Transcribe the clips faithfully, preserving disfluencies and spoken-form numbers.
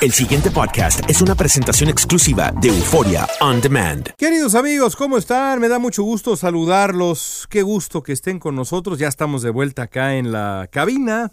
El siguiente podcast es una presentación exclusiva de Euforia On Demand. Queridos amigos, ¿cómo están? Me da mucho gusto saludarlos. Qué gusto que estén con nosotros. Ya estamos de vuelta acá en la cabina.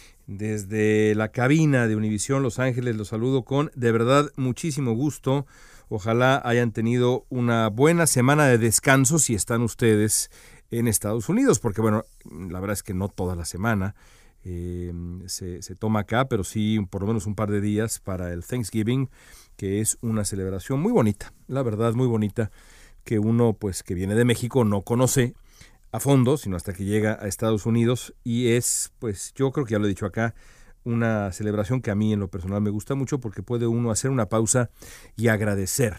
Desde la cabina de Univisión Los Ángeles los saludo con, de verdad, muchísimo gusto. Ojalá hayan tenido una buena semana de descanso si están ustedes en Estados Unidos, porque bueno, la verdad es que no toda la semana eh, se, se toma acá, pero sí por lo menos un par de días para el Thanksgiving, que es una celebración muy bonita, la verdad muy bonita, que uno pues que viene de México no conoce a fondo, sino hasta que llega a Estados Unidos, y es, pues yo creo que ya lo he dicho acá, una celebración que a mí en lo personal me gusta mucho porque puede uno hacer una pausa y agradecer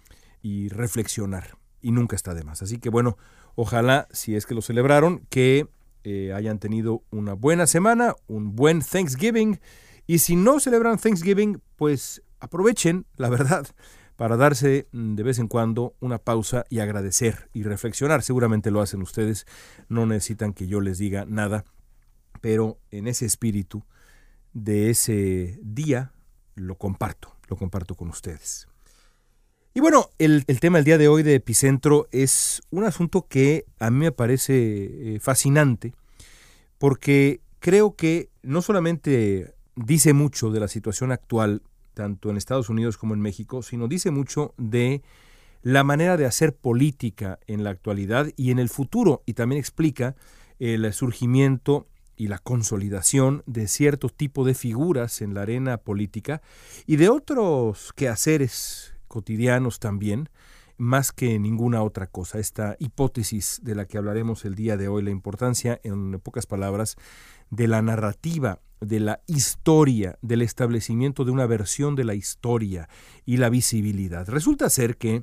y reflexionar, y nunca está de más. Así que bueno, ojalá, si es que lo celebraron, que eh, hayan tenido una buena semana, un buen Thanksgiving, y si no celebran Thanksgiving, pues aprovechen, la verdad, para darse de vez en cuando una pausa y agradecer y reflexionar. Seguramente lo hacen ustedes, no necesitan que yo les diga nada, pero en ese espíritu de ese día lo comparto, lo comparto con ustedes. Y bueno, el, el tema del día de hoy de Epicentro es un asunto que a mí me parece eh, fascinante, porque creo que no solamente dice mucho de la situación actual, tanto en Estados Unidos como en México, sino dice mucho de la manera de hacer política en la actualidad y en el futuro, y también explica el surgimiento y la consolidación de cierto tipo de figuras en la arena política y de otros quehaceres cotidianos también, más que ninguna otra cosa. Esta hipótesis de la que hablaremos el día de hoy, la importancia, en pocas palabras, de la narrativa, de la historia, del establecimiento de una versión de la historia y la visibilidad. Resulta ser que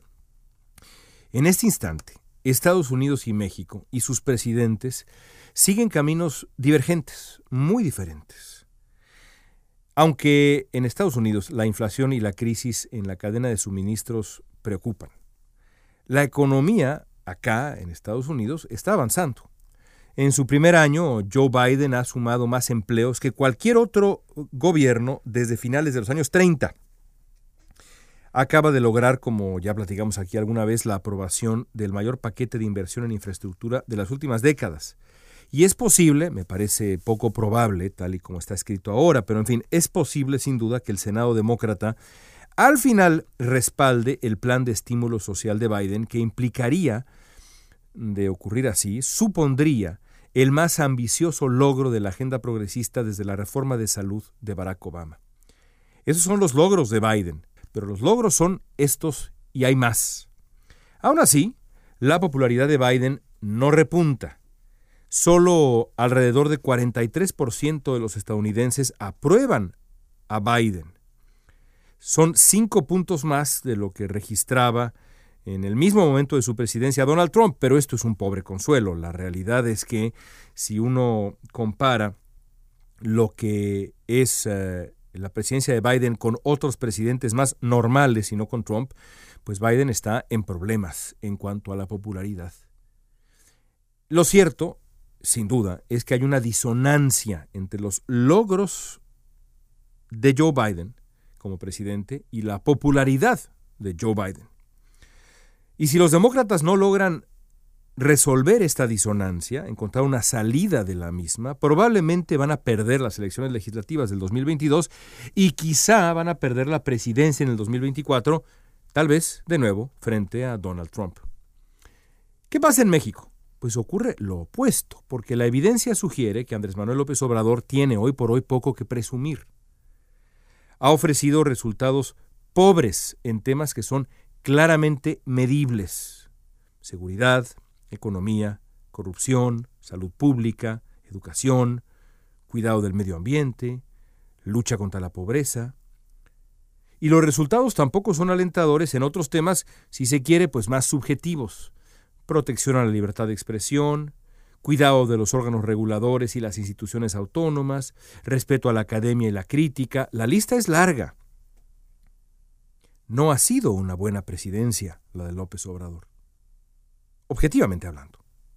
en este instante, Estados Unidos y México y sus presidentes siguen caminos divergentes, muy diferentes. Aunque en Estados Unidos la inflación y la crisis en la cadena de suministros preocupan, la economía acá en Estados Unidos está avanzando. En su primer año, Joe Biden ha sumado más empleos que cualquier otro gobierno desde finales de los años treinta. Acaba de lograr, como ya platicamos aquí alguna vez, la aprobación del mayor paquete de inversión en infraestructura de las últimas décadas. Y es posible, me parece poco probable, tal y como está escrito ahora, pero en fin, es posible sin duda que el Senado demócrata al final respalde el plan de estímulo social de Biden, que implicaría, de ocurrir así, supondría el más ambicioso logro de la agenda progresista desde la reforma de salud de Barack Obama. Esos son los logros de Biden, pero los logros son estos y hay más. Aún así, la popularidad de Biden no repunta. Solo alrededor de cuarenta y tres por ciento de los estadounidenses aprueban a Biden. Son cinco puntos más de lo que registraba en el mismo momento de su presidencia Donald Trump, pero esto es un pobre consuelo. La realidad es que si uno compara lo que es uh, la presidencia de Biden con otros presidentes más normales y no con Trump, pues Biden está en problemas en cuanto a la popularidad. Lo cierto, sin duda, es que hay una disonancia entre los logros de Joe Biden como presidente y la popularidad de Joe Biden. Y si los demócratas no logran resolver esta disonancia, encontrar una salida de la misma, probablemente van a perder las elecciones legislativas del dos mil veintidós y quizá van a perder la presidencia en el dos mil veinticuatro, tal vez de nuevo frente a Donald Trump. ¿Qué pasa en México? Pues ocurre lo opuesto, porque la evidencia sugiere que Andrés Manuel López Obrador tiene hoy por hoy poco que presumir. Ha ofrecido resultados pobres en temas que son claramente medibles: seguridad, economía, corrupción, salud pública, educación, cuidado del medio ambiente, lucha contra la pobreza. Y los resultados tampoco son alentadores en otros temas, si se quiere, pues más subjetivos: protección a la libertad de expresión, cuidado de los órganos reguladores y las instituciones autónomas, respeto a la academia y la crítica. La lista es larga. No ha sido una buena presidencia la de López Obrador, objetivamente hablando.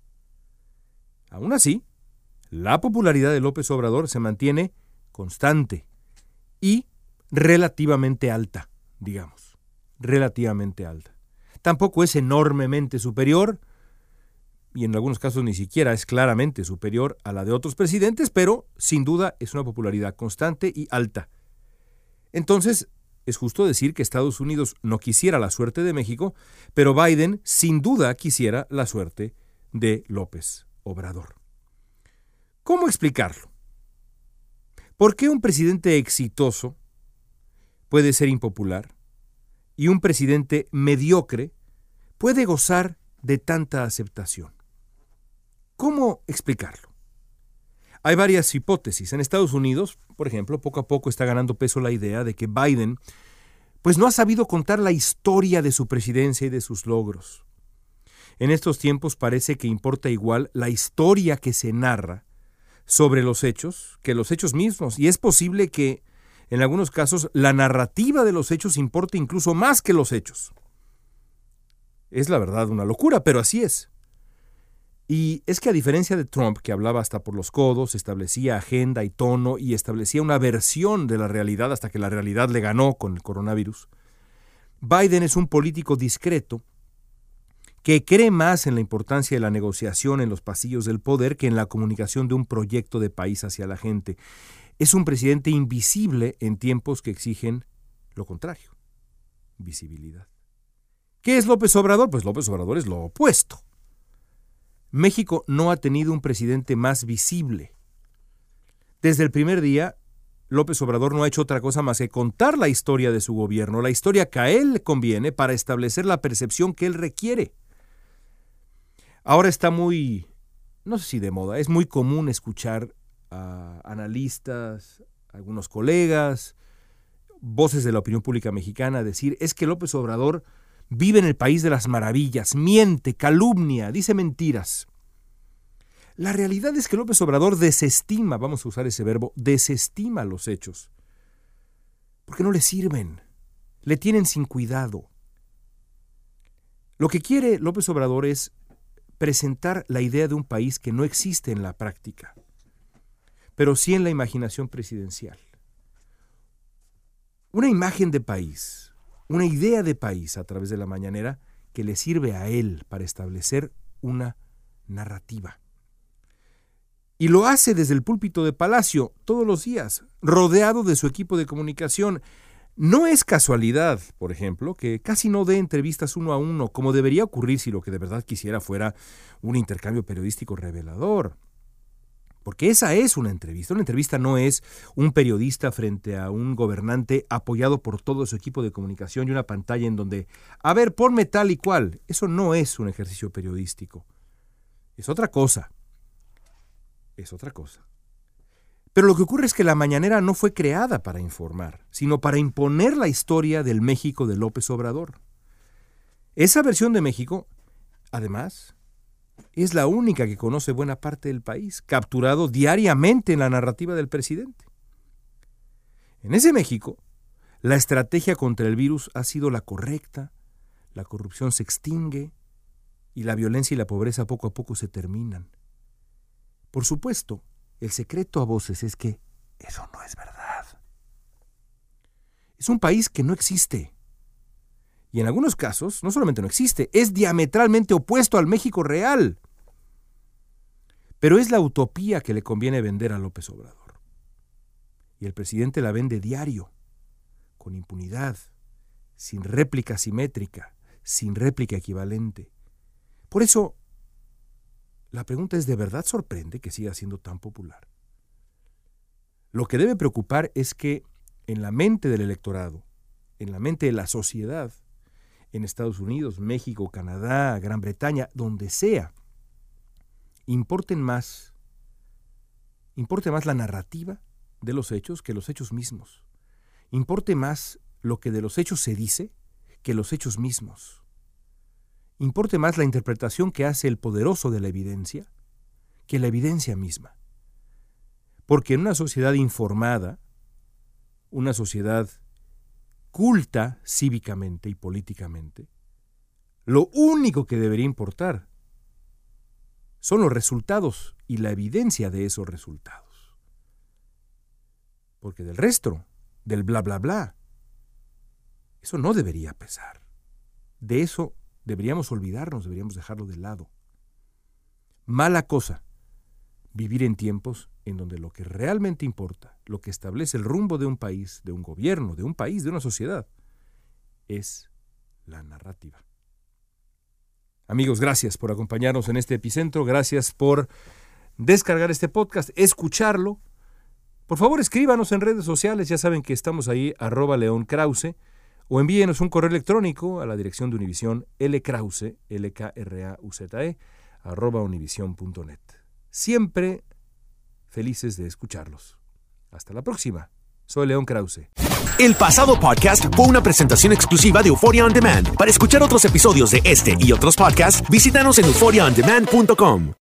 Aún así, la popularidad de López Obrador se mantiene constante y relativamente alta, digamos, relativamente alta. Tampoco es enormemente superior, y en algunos casos ni siquiera es claramente superior a la de otros presidentes, pero sin duda es una popularidad constante y alta. Entonces, es justo decir que Estados Unidos no quisiera la suerte de México, pero Biden sin duda quisiera la suerte de López Obrador. ¿Cómo explicarlo? ¿Por qué un presidente exitoso puede ser impopular y un presidente mediocre puede gozar de tanta aceptación? ¿Cómo explicarlo? Hay varias hipótesis. En Estados Unidos, por ejemplo, poco a poco está ganando peso la idea de que Biden pues no ha sabido contar la historia de su presidencia y de sus logros. En estos tiempos parece que importa igual la historia que se narra sobre los hechos que los hechos mismos, y es posible que en algunos casos la narrativa de los hechos importe incluso más que los hechos. Es la verdad una locura, pero así es. Y es que a diferencia de Trump, que hablaba hasta por los codos, establecía agenda y tono y establecía una versión de la realidad hasta que la realidad le ganó con el coronavirus, Biden es un político discreto que cree más en la importancia de la negociación en los pasillos del poder que en la comunicación de un proyecto de país hacia la gente. Es un presidente invisible en tiempos que exigen lo contrario, visibilidad. ¿Qué es López Obrador? Pues López Obrador es lo opuesto. México no ha tenido un presidente más visible. Desde el primer día, López Obrador no ha hecho otra cosa más que contar la historia de su gobierno, la historia que a él le conviene para establecer la percepción que él requiere. Ahora está muy, no sé si de moda, es muy común escuchar a analistas, algunos colegas, voces de la opinión pública mexicana decir, es que López Obrador vive en el país de las maravillas, miente, calumnia, dice mentiras. La realidad es que López Obrador desestima, vamos a usar ese verbo, desestima los hechos, porque no le sirven, le tienen sin cuidado. Lo que quiere López Obrador es presentar la idea de un país que no existe en la práctica, pero sí en la imaginación presidencial. Una imagen de país, una idea de país a través de la mañanera que le sirve a él para establecer una narrativa. Y lo hace desde el púlpito de Palacio todos los días, rodeado de su equipo de comunicación. No es casualidad, por ejemplo, que casi no dé entrevistas uno a uno, como debería ocurrir si lo que de verdad quisiera fuera un intercambio periodístico revelador. Porque esa es una entrevista. Una entrevista no es un periodista frente a un gobernante apoyado por todo su equipo de comunicación y una pantalla en donde, a ver, ponme tal y cual. Eso no es un ejercicio periodístico. Es otra cosa. Es otra cosa. Pero lo que ocurre es que la mañanera no fue creada para informar, sino para imponer la historia del México de López Obrador. Esa versión de México, además, es la única que conoce buena parte del país, capturado diariamente en la narrativa del presidente. En ese México, la estrategia contra el virus ha sido la correcta, la corrupción se extingue y la violencia y la pobreza poco a poco se terminan. Por supuesto, el secreto a voces es que eso no es verdad. Es un país que no existe. Y en algunos casos, no solamente no existe, es diametralmente opuesto al México real. Pero es la utopía que le conviene vender a López Obrador. Y el presidente la vende diario, con impunidad, sin réplica simétrica, sin réplica equivalente. Por eso, la pregunta es, ¿de verdad sorprende que siga siendo tan popular? Lo que debe preocupar es que en la mente del electorado, en la mente de la sociedad, en Estados Unidos, México, Canadá, Gran Bretaña, donde sea, importen más, importe más la narrativa de los hechos que los hechos mismos. Importe más lo que de los hechos se dice que los hechos mismos. Importe más la interpretación que hace el poderoso de la evidencia que la evidencia misma. Porque en una sociedad informada, una sociedad culta cívicamente y políticamente, lo único que debería importar son los resultados y la evidencia de esos resultados. Porque del resto, del bla bla bla. Eso no debería pesar. De eso deberíamos olvidarnos, deberíamos dejarlo de lado. Mala cosa vivir en tiempos en donde lo que realmente importa, lo que establece el rumbo de un país, de un gobierno, de un país, de una sociedad, es la narrativa. Amigos, gracias por acompañarnos en este epicentro, gracias por descargar este podcast, escucharlo. Por favor, escríbanos en redes sociales, ya saben que estamos ahí, arroba León Krause, o envíenos un correo electrónico a la dirección de Univisión, lkrause, L K R A U Z E, arroba univision punto net. Siempre felices de escucharlos. Hasta la próxima. Soy León Krause. El pasado podcast fue una presentación exclusiva de Euphoria On Demand. Para escuchar otros episodios de este y otros podcasts, visítanos en euphoria on demand punto com.